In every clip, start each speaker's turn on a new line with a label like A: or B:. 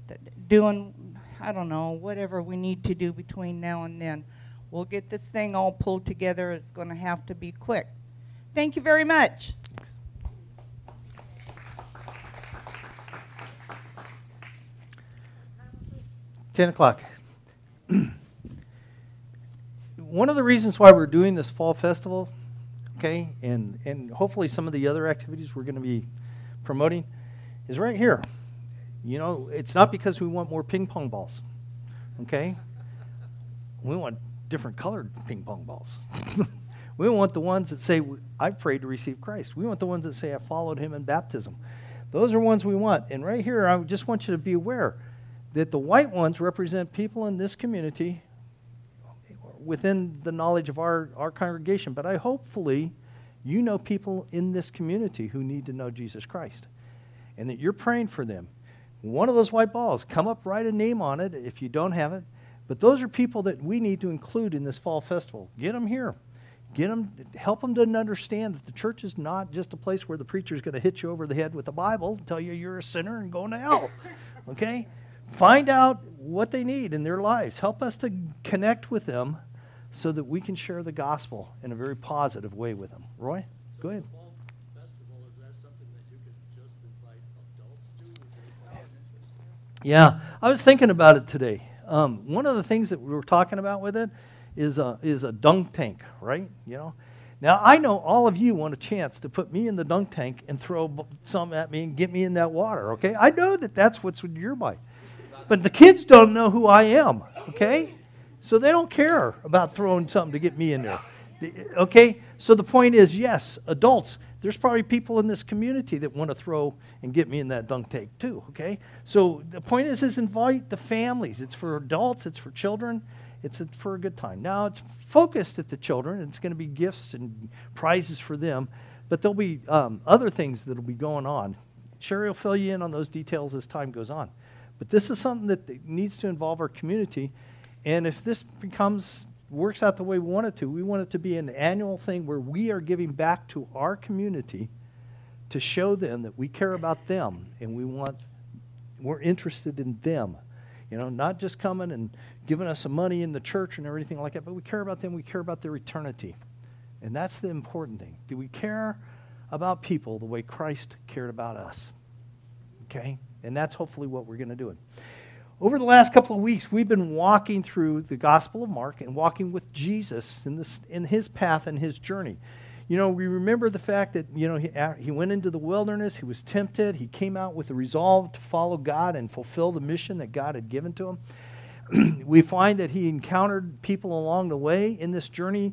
A: doing, I don't know, whatever we need to do between now and then. We'll get this thing all pulled together. It's going to have to be quick. Thank you very much.
B: 10 o'clock. One of the reasons why we're doing this fall festival, okay, and hopefully some of the other activities we're going to be promoting is right here. You know, it's not because we want more ping pong balls, okay? We want different colored ping pong balls. We want the ones that say, I've prayed to receive Christ. We want the ones that say, I followed him in baptism. Those are ones we want. And right here, I just want you to be aware that the white ones represent people in this community within the knowledge of our congregation. But I hopefully you know people in this community who need to know Jesus Christ and that you're praying for them. One of those white balls, come up, write a name on it if you don't have it. But those are people that we need to include in this fall festival. Get them here. Get them, help them to understand that the church is not just a place where the preacher is going to hit you over the head with the Bible, tell you you're a sinner and going to hell. Okay? Find out what they need in their lives. Help us to connect with them so that we can share the gospel in a very positive way with them. Roy, go ahead.
C: The fall festival, is that something that you could just invite adults to?
B: Yeah, I was thinking about it today. One of the things that we were talking about with it is a dunk tank, right? You know. Now I know all of you want a chance to put me in the dunk tank and throw some at me and get me in that water. Okay, I know that that's what's in your mind, but the kids don't know who I am. Okay, so they don't care about throwing something to get me in there. Okay, so the point is, yes, adults. There's probably people in this community that want to throw and get me in that dunk tank too, okay? So the point is invite the families. It's for adults, it's for children, it's for a good time. Now, it's focused at the children. It's going to be gifts and prizes for them, but there'll be other things that'll be going on. Sherry will fill you in on those details as time goes on. But this is something that needs to involve our community, and if this works out the way we want it to be an annual thing where we are giving back to our community to show them that we care about them and we're interested in them. You know, not just coming and giving us some money in the church and everything like that, but we care about them, we care about their eternity. And that's the important thing. Do we care about people the way Christ cared about us? Okay? And that's hopefully what we're going to do. Over the last couple of weeks, we've been walking through the Gospel of Mark and walking with Jesus in his path and his journey. You know, we remember the fact that, you know, he went into the wilderness, he was tempted, he came out with a resolve to follow God and fulfill the mission that God had given to him. We find that he encountered people along the way in this journey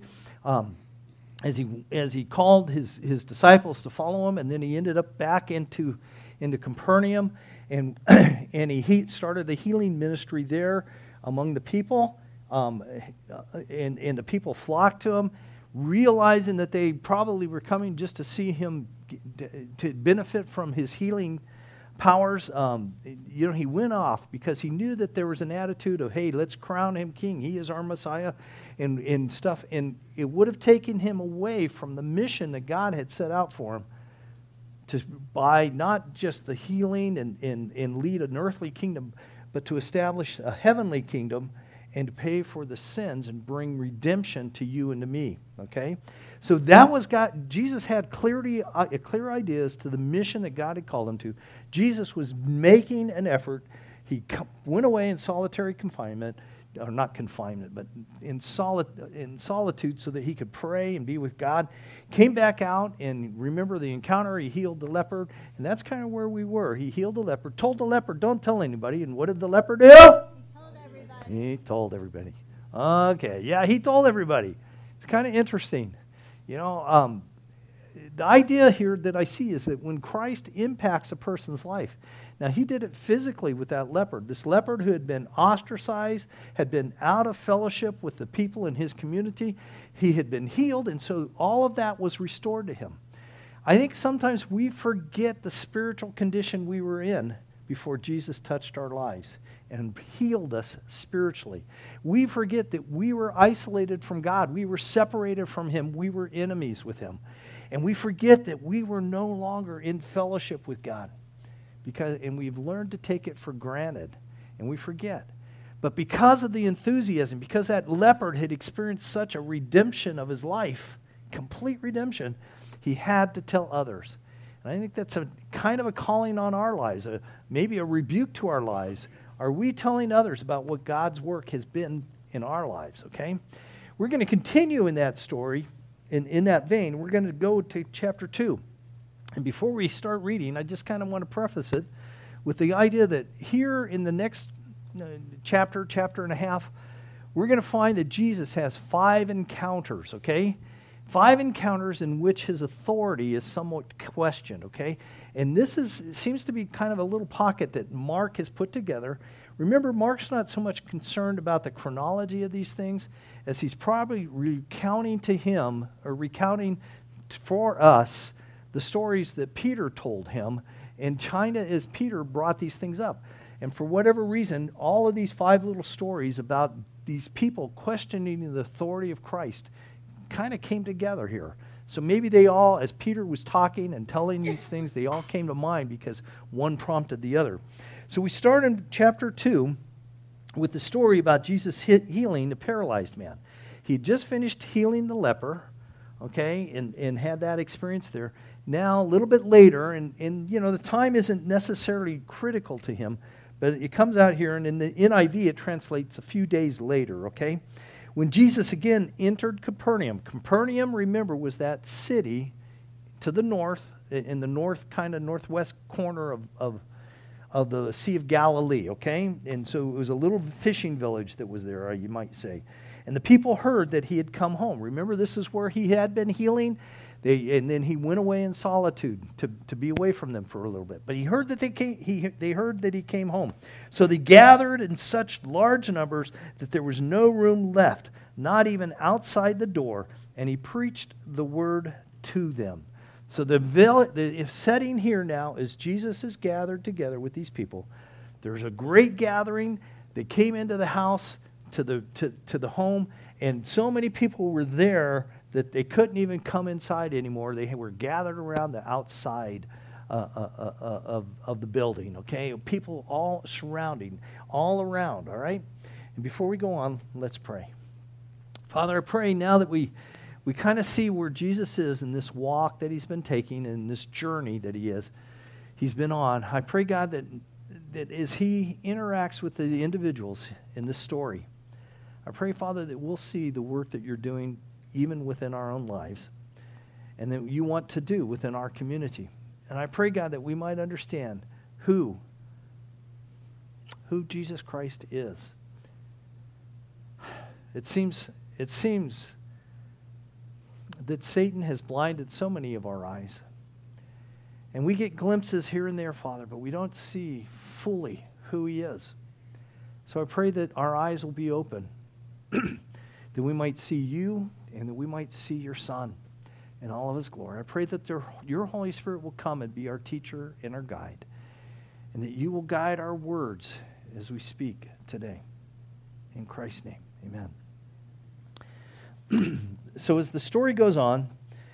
B: as he called his disciples to follow him, and then he ended up back into Capernaum. And he started a healing ministry there among the people, and the people flocked to him, realizing that they probably were coming just to see him, to benefit from his healing powers. You know, he went off because he knew that there was an attitude of, hey, let's crown him king. He is our Messiah and stuff. And it would have taken him away from the mission that God had set out for him, to buy not just the healing and lead an earthly kingdom, but to establish a heavenly kingdom and to pay for the sins and bring redemption to you and to me, okay? So that was God. Jesus had clear ideas to the mission that God had called him to. Jesus was making an effort. He went away in solitary confinement, or not confinement, but in solitude so that he could pray and be with God. Came back out, and remember the encounter, he healed the leper, and that's kind of where we were. He healed the leper, told the leper, don't tell anybody, and what did the leper do?
D: He told everybody.
B: He told everybody. Okay, yeah, he told everybody. It's kind of interesting. You know, the idea here that I see is that when Christ impacts a person's life, now, he did it physically with that leopard. This leopard who had been ostracized, had been out of fellowship with the people in his community. He had been healed, and so all of that was restored to him. I think sometimes we forget the spiritual condition we were in before Jesus touched our lives and healed us spiritually. We forget that we were isolated from God. We were separated from him. We were enemies with him. And we forget that we were no longer in fellowship with God. and we've learned to take it for granted, and we forget. But because of the enthusiasm, because that leopard had experienced such a redemption of his life, complete redemption, he had to tell others. And I think that's a kind of a calling on our lives, maybe a rebuke to our lives. Are we telling others about what God's work has been in our lives, okay? We're going to continue in that story, in that vein. We're going to go to chapter 2. And before we start reading, I just kind of want to preface it with the idea that here in the next chapter and a half, we're going to find that Jesus has 5 encounters, okay? 5 encounters in which his authority is somewhat questioned, okay? And this seems to be kind of a little pocket that Mark has put together. Remember, Mark's not so much concerned about the chronology of these things as he's probably recounting for us the stories that Peter told him, and China as Peter brought these things up. And for whatever reason, all of these 5 little stories about these people questioning the authority of Christ kind of came together here. So maybe they all, as Peter was talking and telling these things, they all came to mind because one prompted the other. So we start in chapter 2 with the story about Jesus healing the paralyzed man. He had just finished healing the leper, okay, and had that experience there. Now, a little bit later, and the time isn't necessarily critical to him, but it comes out here, and in the NIV it translates a few days later, okay? When Jesus again entered Capernaum. Capernaum, remember, was that city to the north, in the northwest corner of the Sea of Galilee, okay? And so it was a little fishing village that was there, you might say. And the people heard that he had come home. Remember, this is where he had been healing. And then he went away in solitude to be away from them for a little bit. But he heard that they heard that he came home. So they gathered in such large numbers that there was no room left, not even outside the door, and he preached the word to them. So the setting here now is Jesus is gathered together with these people. There's a great gathering. They came into the house, to the home, and so many people were there that they couldn't even come inside anymore. They were gathered around the outside of the building, okay? People all surrounding, all around, all right? And before we go on, let's pray. Father, I pray now that we kind of see where Jesus is in this walk that he's been taking and this journey that he's been on. I pray, God, that as he interacts with the individuals in this story, I pray, Father, that we'll see the work that you're doing even within our own lives, and that you want to do within our community. And I pray, God, that we might understand who Jesus Christ is. It seems that Satan has blinded so many of our eyes. And we get glimpses here and there, Father, but we don't see fully who he is. So I pray that our eyes will be open, that we might see you, and that we might see your Son in all of his glory. I pray that your Holy Spirit will come and be our teacher and our guide, and that you will guide our words as we speak today. In Christ's name, amen. So as the story goes on,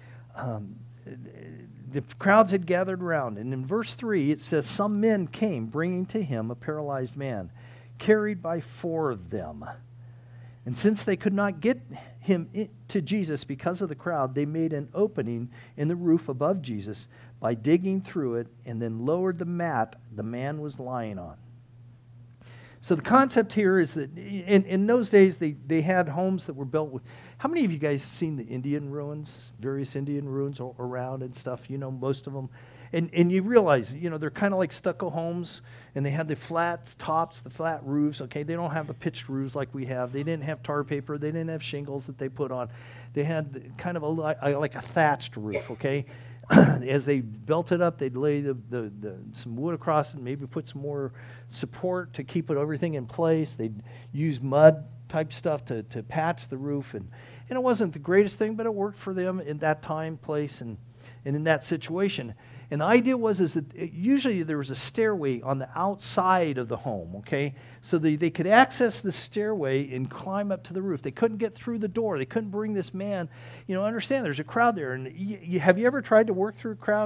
B: the crowds had gathered around, and in verse 3 it says, some men came bringing to him a paralyzed man, carried by 4 of them. And since they could not get him to Jesus because of the crowd, they made an opening in the roof above Jesus by digging through it and then lowered the mat the man was lying on. So the concept here is that in those days they had homes that were built with... How many of you guys seen the Indian ruins, various Indian ruins around and stuff? You know, most of them. And you realize, they're kind of like stucco homes, and they had the flat tops, the flat roofs, okay? They don't have the pitched roofs like we have. They didn't have tar paper. They didn't have shingles that they put on. They had kind of like a thatched roof, okay? As they built it up, they'd lay some wood across it, maybe put some more support to keep everything in place. They'd use mud-type stuff to patch the roof, and it wasn't the greatest thing, but it worked for them in that time, place, and in that situation. And the idea is that usually there was a stairway on the outside of the home, okay? So they could access the stairway and climb up to the roof. They couldn't get through the door. They couldn't bring this man. Understand there's a crowd there. And have you ever tried to work through a crowd?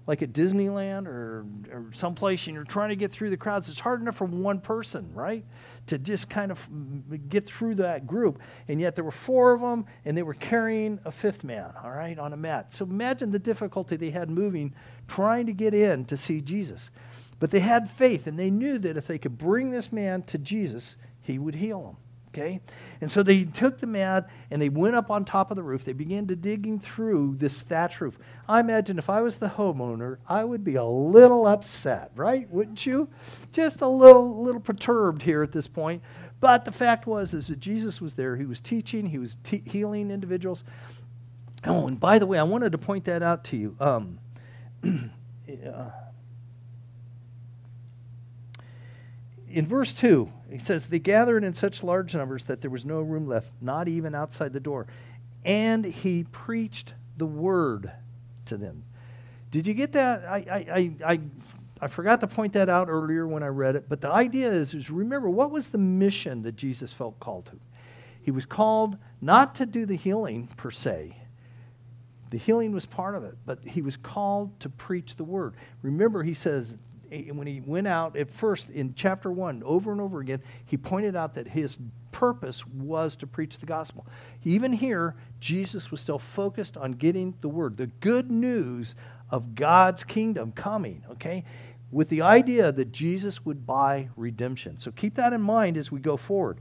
B: like at Disneyland or someplace, and you're trying to get through the crowds. It's hard enough for one person, right, to just kind of get through that group. And yet there were 4 of them, and they were carrying a 5th man, all right, on a mat. So imagine the difficulty they had moving, trying to get in to see Jesus. But they had faith, and they knew that if they could bring this man to Jesus, he would heal him. Okay? And so they took the mat and they went up on top of the roof. They began to digging through this thatch roof. I imagine if I was the homeowner, I would be a little upset, right? Wouldn't you? Just a little perturbed here at this point. But the fact was is that Jesus was there. He was teaching. He was healing individuals. Oh, and by the way, I wanted to point that out to you. In verse 2, he says, they gathered in such large numbers that there was no room left, not even outside the door. And he preached the word to them. Did you get that? I forgot to point that out earlier when I read it, but the idea is remember, what was the mission that Jesus felt called to? He was called not to do the healing per se. The healing was part of it, but he was called to preach the word. Remember, he says, when he went out at first in chapter 1, over and over again, he pointed out that his purpose was to preach the gospel. Even here, Jesus was still focused on getting the word, the good news of God's kingdom coming, okay, with the idea that Jesus would buy redemption. So keep that in mind as we go forward.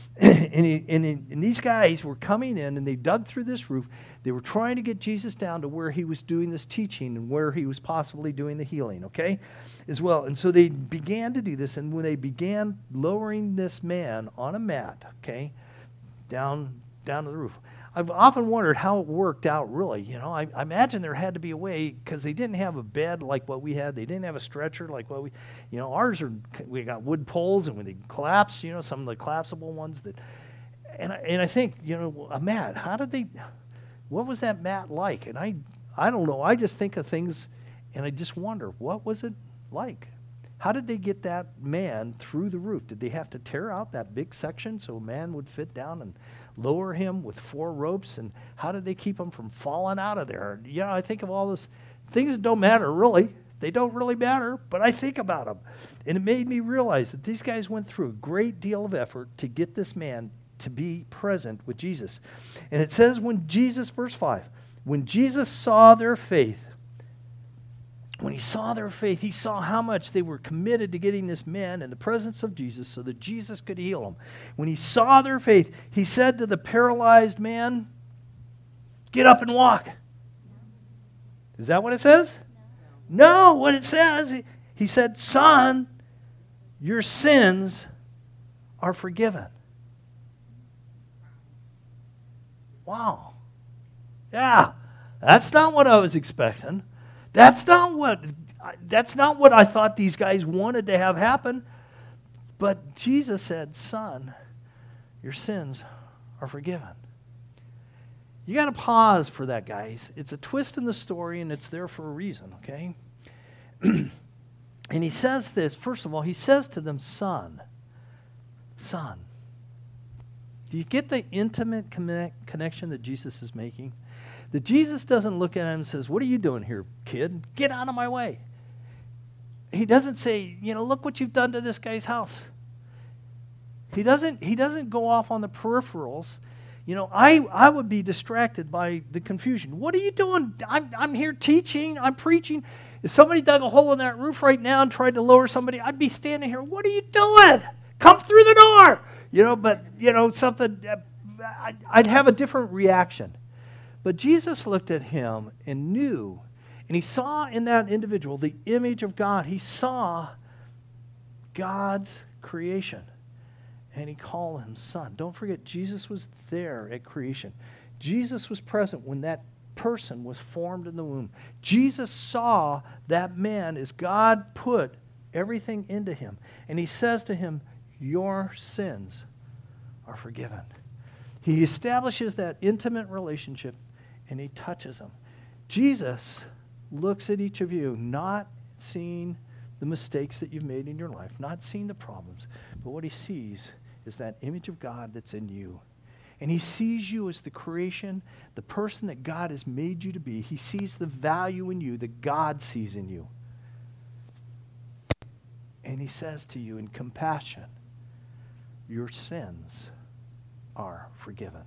B: And these guys were coming in, and they dug through this roof. They were trying to get Jesus down to where he was doing this teaching and where he was possibly doing the healing, okay, as well. And so they began to do this, and when they began lowering this man on a mat, okay, down to the roof, I've often wondered how it worked out really. You know, I imagine there had to be a way, because they didn't have a bed like what we had. They didn't have a stretcher like what we got wood poles, and when they collapse, you know, some of the collapsible ones that, and I think, you know, a mat, what was that mat like? And I don't know. I just think of things, and I just wonder, what was it like? How did they get that man through the roof? Did they have to tear out that big section so a man would fit down and lower him with 4 ropes? And how did they keep him from falling out of there? You know, I think of all those things that don't matter, really. They don't really matter, but I think about them. And it made me realize that these guys went through a great deal of effort to get this man to be present with Jesus. And it says verse 5, when Jesus saw their faith, he saw how much they were committed to getting this man in the presence of Jesus so that Jesus could heal him. When he saw their faith, he said to the paralyzed man, get up and walk. Is that what it says? No, what it says, he said, son, your sins are forgiven. Wow. Yeah, that's not what I was expecting. That's not what I thought these guys wanted to have happen. But Jesus said, son, your sins are forgiven. You got to pause for that, guys. It's a twist in the story, and it's there for a reason, okay? And he says this, first of all, he says to them, son. Do you get the intimate connection that Jesus is making? That Jesus doesn't look at him and says, what are you doing here, kid? Get out of my way. He doesn't say, you know, look what you've done to this guy's house. He doesn't go off on the peripherals. You know, I would be distracted by the confusion. What are you doing? I'm here teaching. I'm preaching. If somebody dug a hole in that roof right now and tried to lower somebody, I'd be standing here. What are you doing? Come through the door. You know, but, you know, I'd have a different reaction. But Jesus looked at him and knew, and he saw in that individual the image of God. He saw God's creation, and he called him son. Don't forget, Jesus was there at creation. Jesus was present when that person was formed in the womb. Jesus saw that man as God put everything into him. And he says to him, your sins are forgiven. He establishes that intimate relationship, and he touches them. Jesus looks at each of you, not seeing the mistakes that you've made in your life, not seeing the problems, but what he sees is that image of God that's in you. And he sees you as the creation, the person that God has made you to be. He sees the value in you that God sees in you. And he says to you in compassion, your sins are forgiven.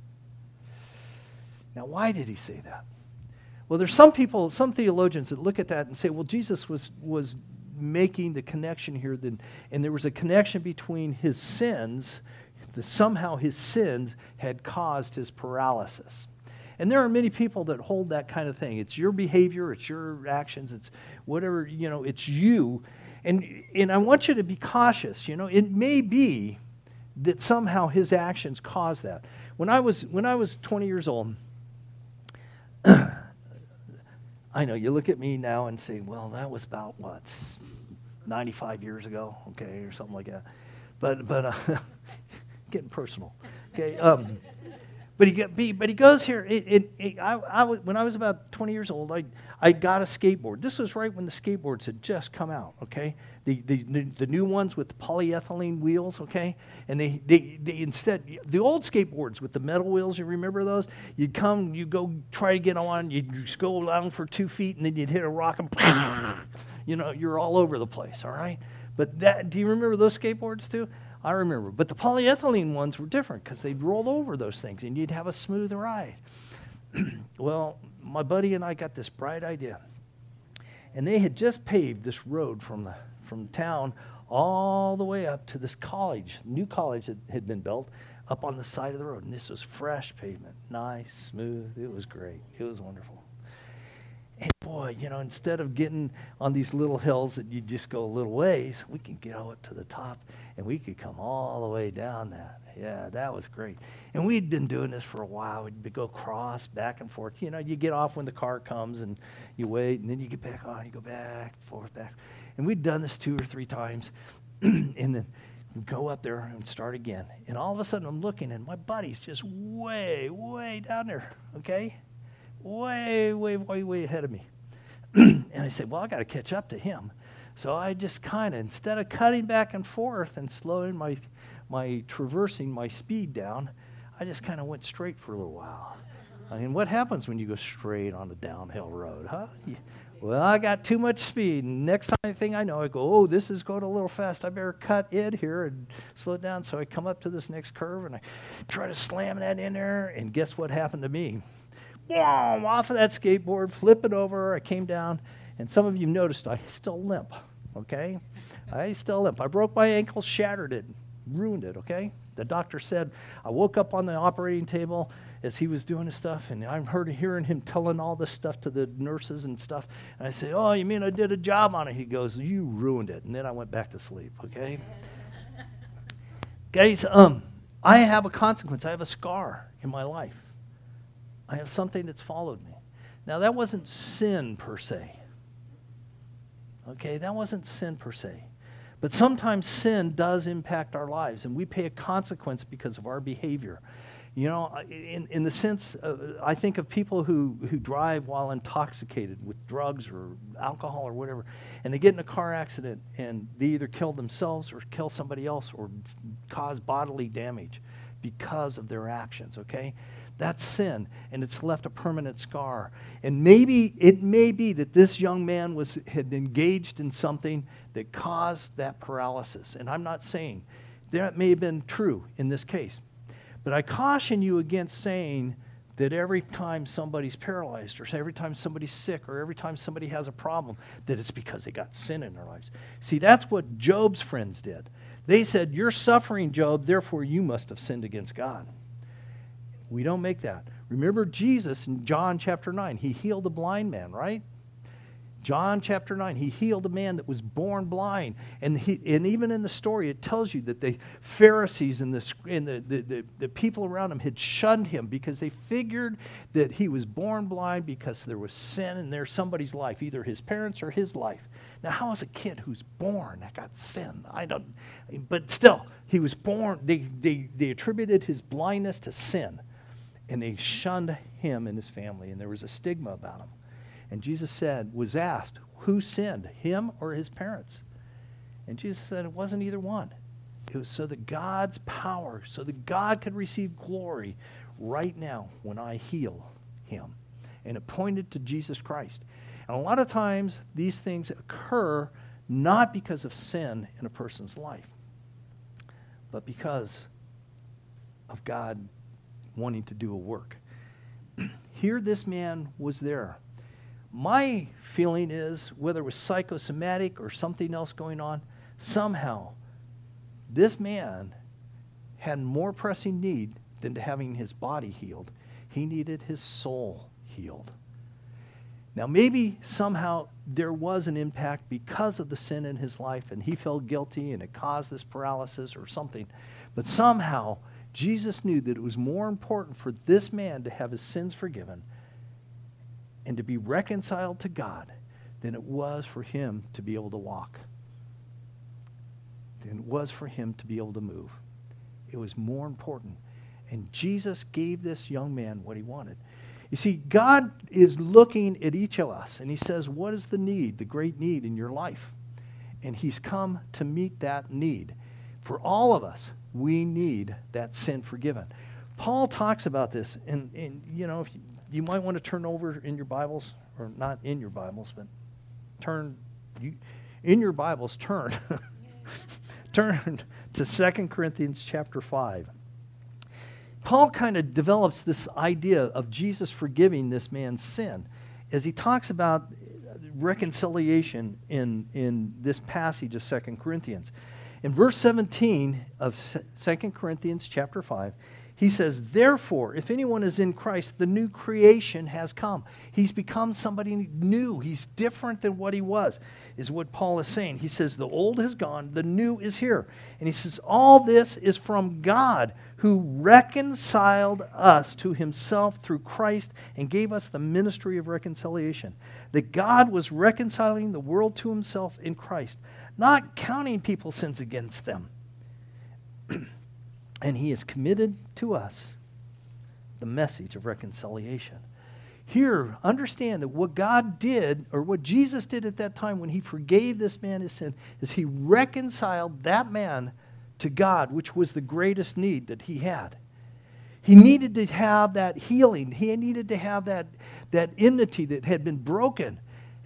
B: Now, why did he say that? Well, there's some people, some theologians that look at that and say, well, Jesus was making the connection here, and there was a connection between his sins, that somehow his sins had caused his paralysis. And there are many people that hold that kind of thing. It's your behavior, it's your actions, it's whatever, it's you. And I want you to be cautious. It may be that somehow his actions caused that. When I was 20 years old, I know you look at me now and say, well, that was about 95 years ago, okay, or something like that. But getting personal, okay. But he goes here. When I was about 20 years old, I got a skateboard. This was right when the skateboards had just come out, okay? The new ones with the polyethylene wheels, okay? And they instead, the old skateboards with the metal wheels, you remember those? You'd go try to get on, you'd just go down for 2 feet, and then you'd hit a rock and you're all over the place, all right? But do you remember those skateboards too? I remember. But the polyethylene ones were different because they'd roll over those things and you'd have a smooth ride. Well, my buddy and I got this bright idea. And they had just paved this road from town all the way up to this new college that had been built up on the side of the road. And this was fresh pavement, nice, smooth. It was great. It was wonderful. And boy, instead of getting on these little hills that you just go a little ways, we can get up to the top and we could come all the way down that. Yeah, that was great. And we'd been doing this for a while. We'd go cross, back and forth. You get off when the car comes and you wait, and then you get back on, you go back, forth, back. And we'd done this 2 or 3 times. And then we'd go up there and start again. And all of a sudden I'm looking, and my buddy's just way, way down there, okay? Way, way, way, way ahead of me. And I said, well, I got to catch up to him. So I just kind of, instead of cutting back and forth and slowing my traversing my speed down, I just kind of went straight for a little while. I mean, what happens when you go straight on a downhill road, huh? Well, I got too much speed, and next thing I know, I go, oh, this is going a little fast. I better cut it here and slow it down. So I come up to this next curve, and I try to slam that in there, and guess what happened to me? Boom, off of that skateboard, flip it over. I came down, and some of you noticed I still limp, okay? I still limp. I broke my ankle, shattered it, ruined it, okay? The doctor said, I woke up on the operating table as he was doing his stuff, and I'm hearing him telling all this stuff to the nurses and stuff. And I say, oh, you mean I did a job on it? He goes, you ruined it. And then I went back to sleep, okay? Guys, I have a consequence. I have a scar in my life. I have something that's followed me. Now, that wasn't sin per se. Okay, that wasn't sin per se. But sometimes sin does impact our lives, and we pay a consequence because of our behavior. In the sense, I think of people who drive while intoxicated with drugs or alcohol or whatever, and they get in a car accident, and they either kill themselves or kill somebody else or cause bodily damage because of their actions, okay? That's sin, and it's left a permanent scar. And it may be that this young man had engaged in something that caused that paralysis. And I'm not saying that may have been true in this case. But I caution you against saying that every time somebody's paralyzed or every time somebody's sick or every time somebody has a problem, that it's because they got sin in their lives. See, that's what Job's friends did. They said, you're suffering, Job, therefore you must have sinned against God. We don't make that. Remember Jesus in John chapter 9. He healed a blind man, right? John chapter 9. He healed a man that was born blind. And even in the story, it tells you that the Pharisees and the people around him had shunned him because they figured that he was born blind because there was sin in there, somebody's life, either his parents or his life. Now, how is a kid who's born that got sin? But still, he was born. They attributed his blindness to sin. And they shunned him and his family, and there was a stigma about him. And Jesus was asked, who sinned, him or his parents? And Jesus said it wasn't either one. It was so that God's power, so that God could receive glory right now when I heal him. And it pointed to Jesus Christ. And a lot of times these things occur not because of sin in a person's life, but because of God wanting to do a work. Here this man was there. My feeling is, whether it was psychosomatic or something else going on, somehow this man had more pressing need than to having his body healed. He needed his soul healed. Now maybe somehow there was an impact because of the sin in his life and he felt guilty and it caused this paralysis or something. But somehow Jesus knew that it was more important for this man to have his sins forgiven and to be reconciled to God than it was for him to be able to walk, than it was for him to be able to move. It was more important. And Jesus gave this young man what he wanted. You see, God is looking at each of us, and he says, what is the need, the great need in your life? And he's come to meet that need. For all of us, we need that sin forgiven. Paul talks about this, and you know, if you might want to turn over in your Bibles, or not in your Bibles, but in your Bibles, turn to 2 Corinthians chapter 5. Paul kind of develops this idea of Jesus forgiving this man's sin as he talks about reconciliation in this passage of 2 Corinthians. In verse 17 of 2 Corinthians chapter 5, he says, therefore, if anyone is in Christ, the new creation has come. He's become somebody new. He's different than what he was, is what Paul is saying. He says, the old has gone, the new is here. And he says, all this is from God, who reconciled us to himself through Christ and gave us the ministry of reconciliation. That God was reconciling the world to himself in Christ, not counting people's sins against them. And he has committed to us the message of reconciliation. Here, understand that what God did, or what Jesus did at that time when he forgave this man his sin, is he reconciled that man to God, which was the greatest need that he had. He needed to have that healing. He needed to have that enmity that had been broken,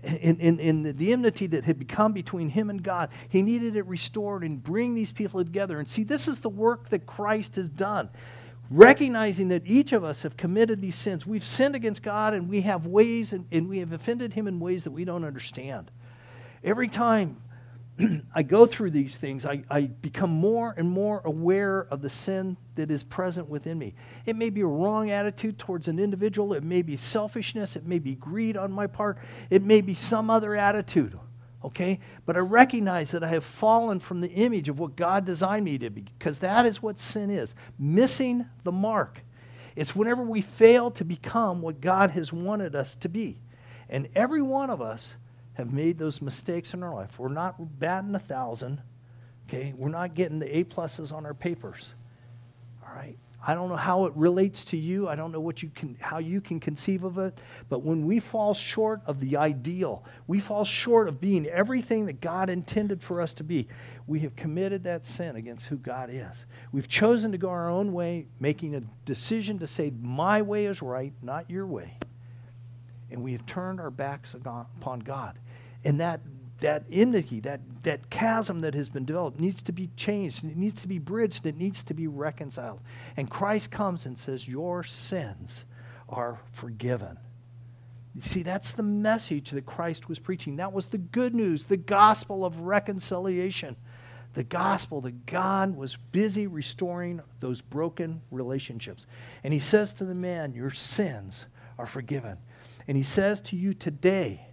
B: in the enmity that had become between him and God. He needed it restored and bring these people together. And see, this is the work that Christ has done. Recognizing that each of us have committed these sins. We've sinned against God, and we have ways, and we have offended him in ways that we don't understand. Every time I go through these things, I become more and more aware of the sin that is present within me. It may be a wrong attitude towards an individual. It may be selfishness. It may be greed on my part. It may be some other attitude, okay? But I recognize that I have fallen from the image of what God designed me to be, because that is what sin is, missing the mark. It's whenever we fail to become what God has wanted us to be. And every one of us have made those mistakes in our life. We're not batting 1,000, okay? We're not getting the A+ on our papers, all right? I don't know how it relates to you. I don't know how you can conceive of it. But when we fall short of the ideal, we fall short of being everything that God intended for us to be, we have committed that sin against who God is. We've chosen to go our own way, making a decision to say, my way is right, not your way. And we have turned our backs upon God. And that enmity, that chasm that has been developed needs to be changed. It needs to be bridged. It needs to be reconciled. And Christ comes and says, your sins are forgiven. You see, that's the message that Christ was preaching. That was the good news, the gospel of reconciliation. The gospel that God was busy restoring those broken relationships. And he says to the man, your sins are forgiven. And he says to you today,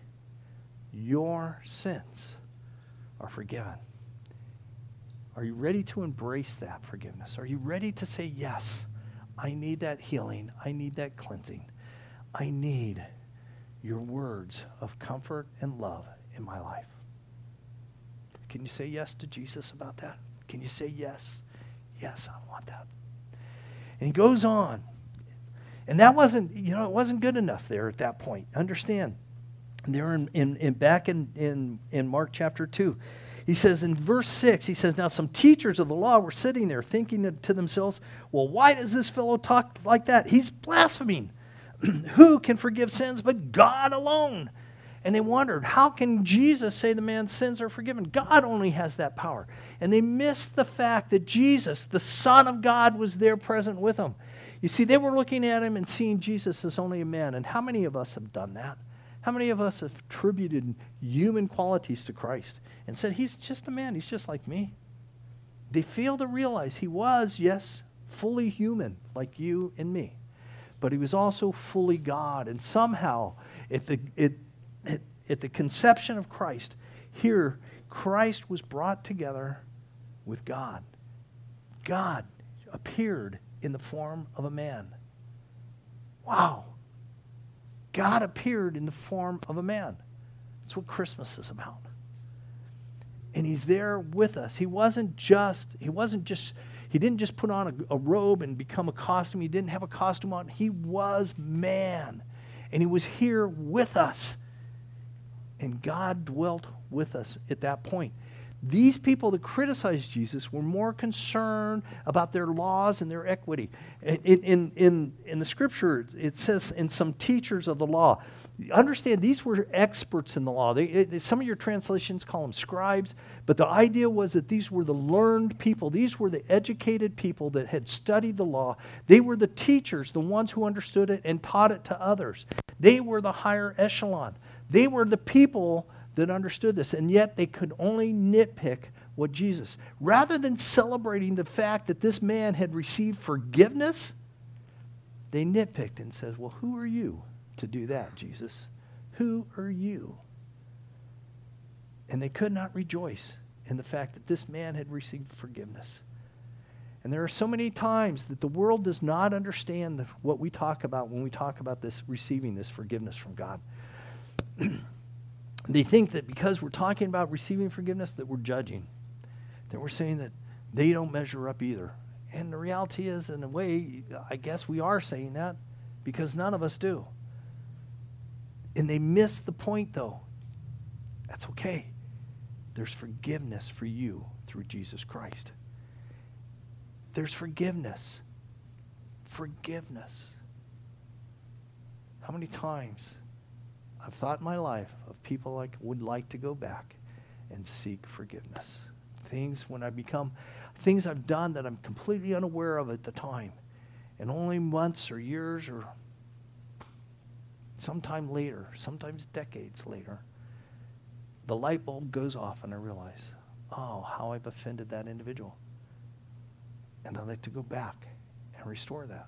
B: your sins are forgiven. Are you ready to embrace that forgiveness? Are you ready to say, yes, I need that healing. I need that cleansing. I need your words of comfort and love in my life. Can you say yes to Jesus about that? Can you say yes? Yes, I want that. And he goes on. And that wasn't, it wasn't good enough there at that point. Understand. There back in Mark chapter 2, He says in verse 6, he says, now some teachers of the law were sitting there thinking to themselves, well, why does this fellow talk like that? He's blaspheming. Who can forgive sins but God alone? And they wondered, how can Jesus say the man's sins are forgiven? God only has that power. And they missed the fact that Jesus, the Son of God, was there present with them. You see, they were looking at him and seeing Jesus as only a man. And how many of us have done that? How many of us have attributed human qualities to Christ and said, he's just a man, he's just like me? They fail to realize he was, yes, fully human, like you and me. But he was also fully God. And somehow, at the conception of Christ, here, Christ was brought together with God. God appeared in the form of a man. Wow. God appeared in the form of a man. That's what Christmas is about. And he's there with us. He didn't just put on a robe and become a costume. He didn't have a costume on. He was man. And he was here with us. And God dwelt with us at that point. These people that criticized Jesus were more concerned about their laws and their equity. In the scripture, it says, in some teachers of the law. Understand, these were experts in the law. Some of your translations call them scribes, but the idea was that these were the learned people. These were the educated people that had studied the law. They were the teachers, the ones who understood it and taught it to others. They were the higher echelon. They were the people that understood this, and yet they could only nitpick what Jesus. Rather than celebrating the fact that this man had received forgiveness, they nitpicked and said, well, who are you to do that, Jesus? Who are you? And they could not rejoice in the fact that this man had received forgiveness. And there are so many times that the world does not understand what we talk about when we talk about this, receiving this forgiveness from God. They think that because we're talking about receiving forgiveness that we're judging, that we're saying that they don't measure up either. And the reality is, in a way, I guess we are saying that because none of us do. And they miss the point, though. That's okay. There's forgiveness for you through Jesus Christ. There's forgiveness. Forgiveness. How many times I've thought in my life of people would like to go back and seek forgiveness. Things I've done that I'm completely unaware of at the time. And only months or years or sometime later, sometimes decades later, the light bulb goes off and I realize, oh, how I've offended that individual. And I'd like to go back and restore that.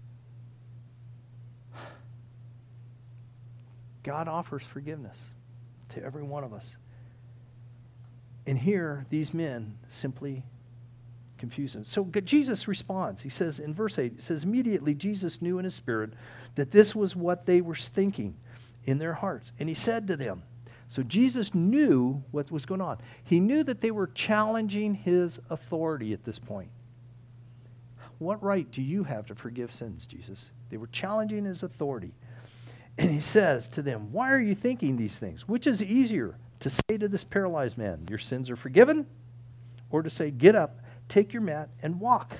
B: God offers forgiveness to every one of us. And here, these men simply confuse him. So Jesus responds. He says in verse 8, it says, immediately Jesus knew in his spirit that this was what they were thinking in their hearts. And he said to them, so Jesus knew what was going on. He knew that they were challenging his authority at this point. What right do you have to forgive sins, Jesus? They were challenging his authority. And he says to them, why are you thinking these things? Which is easier, to say to this paralyzed man, your sins are forgiven, or to say, get up, take your mat, and walk?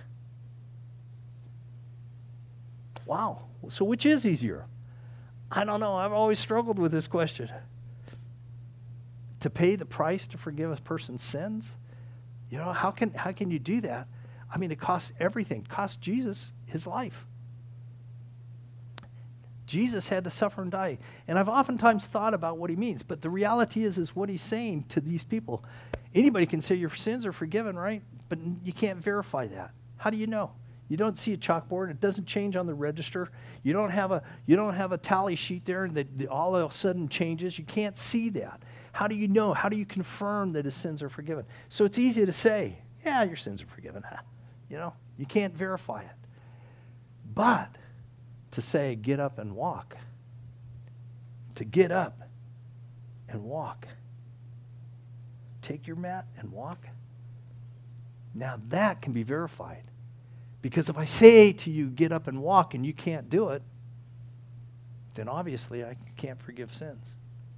B: Wow. So which is easier? I don't know. I've always struggled with this question. To pay the price to forgive a person's sins? You know, how can you do that? I mean, it costs everything. It costs Jesus his life. Jesus had to suffer and die. And I've oftentimes thought about what he means, but the reality is what he's saying to these people. Anybody can say your sins are forgiven, right? But you can't verify that. How do you know? You don't see a chalkboard. It doesn't change on the register. You don't have a tally sheet there that all of a sudden changes. You can't see that. How do you know? How do you confirm that his sins are forgiven? So it's easy to say, yeah, your sins are forgiven. You know, you can't verify it. But to say, get up and walk. To get up and walk. Take your mat and walk. Now that can be verified. Because if I say to you, get up and walk, and you can't do it, then obviously I can't forgive sins.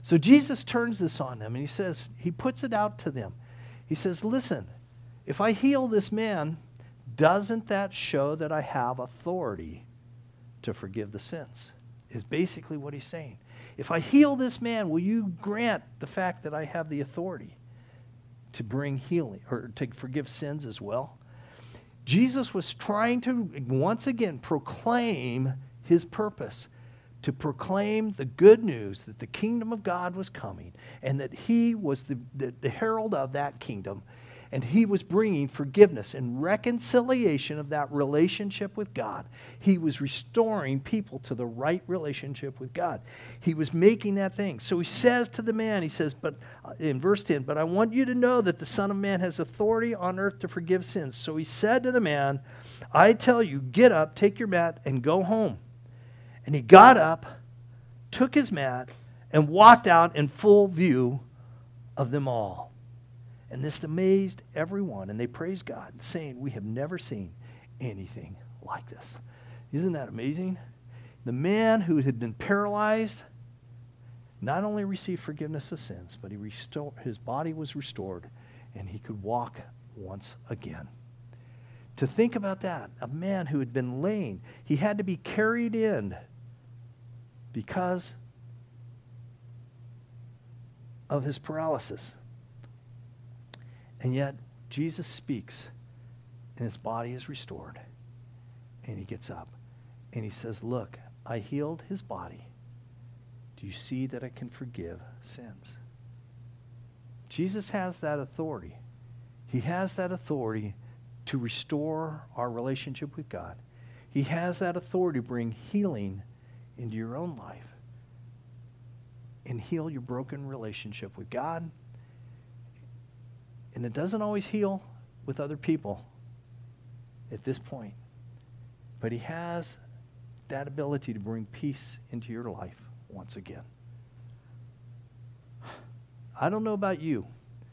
B: So Jesus turns this on them, and he says, he puts it out to them. He says, listen, if I heal this man, doesn't that show that I have authority to forgive the sins? Is basically what he's saying. If I heal this man, will you grant the fact that I have the authority to bring healing or to forgive sins as well? Jesus was trying to once again proclaim his purpose, to proclaim the good news that the kingdom of God was coming and that he was the herald of that kingdom, and he was bringing forgiveness and reconciliation of that relationship with God. He was restoring people to the right relationship with God. He was making that thing. So he says to the man, he says, but in verse 10, but I want you to know that the Son of Man has authority on earth to forgive sins. So he said to the man, I tell you, get up, take your mat, and go home. And he got up, took his mat, and walked out in full view of them all. And this amazed everyone, and they praised God, saying, we have never seen anything like this. Isn't that amazing? The man who had been paralyzed not only received forgiveness of sins, but his body was restored, and he could walk once again. To think about that, a man who had been lame, he had to be carried in because of his paralysis. And yet, Jesus speaks, and his body is restored. And he gets up, and he says, look, I healed his body. Do you see that I can forgive sins? Jesus has that authority. He has that authority to restore our relationship with God. He has that authority to bring healing into your own life and heal your broken relationship with God. And it doesn't always heal with other people at this point. But he has that ability to bring peace into your life once again. I don't know about you,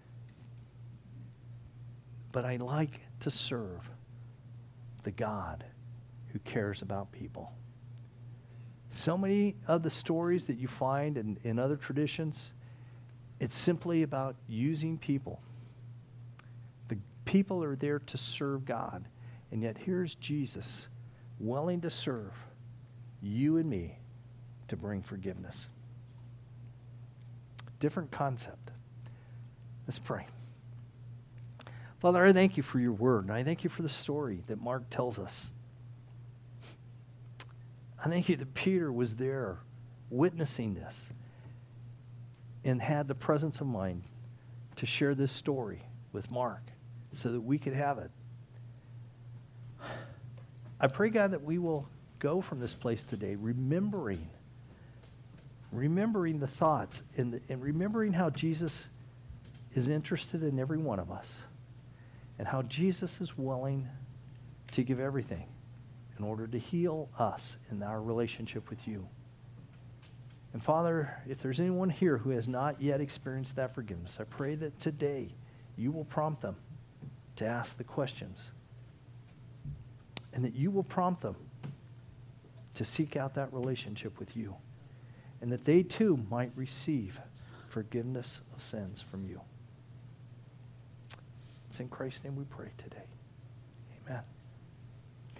B: but I like to serve the God who cares about people. So many of the stories that you find in other traditions, it's simply about using people. The people are there to serve God. And yet here's Jesus willing to serve you and me to bring forgiveness. Different concept. Let's pray. Father, I thank you for your word, and I thank you for the story that Mark tells us. I thank you that Peter was there witnessing this and had the presence of mind to share this story with Mark so that we could have it. I pray, God, that we will go from this place today remembering the thoughts and remembering how Jesus is interested in every one of us and how Jesus is willing to give everything in order to heal us in our relationship with you. And Father, if there's anyone here who has not yet experienced that forgiveness, I pray that today you will prompt them to ask the questions and that you will prompt them to seek out that relationship with you and that they too might receive forgiveness of sins from you. It's in Christ's name we pray today. Amen.